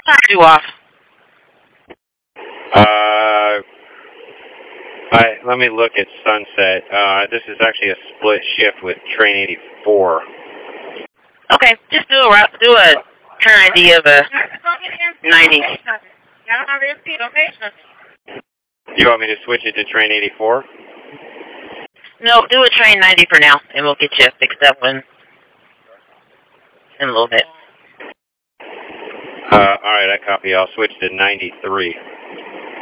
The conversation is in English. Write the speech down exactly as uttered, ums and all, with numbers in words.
You off. Uh, I, let me look at Sunset. Uh, this is actually a split shift with Train eighty-four. Okay, just do a route, do a turn I D of a ninety. You want me to switch it to Train eighty-four? No, do a train ninety for now, and we'll get you fixed up when in a little bit. Uh, all right, I copy. I'll switch to ninety-three.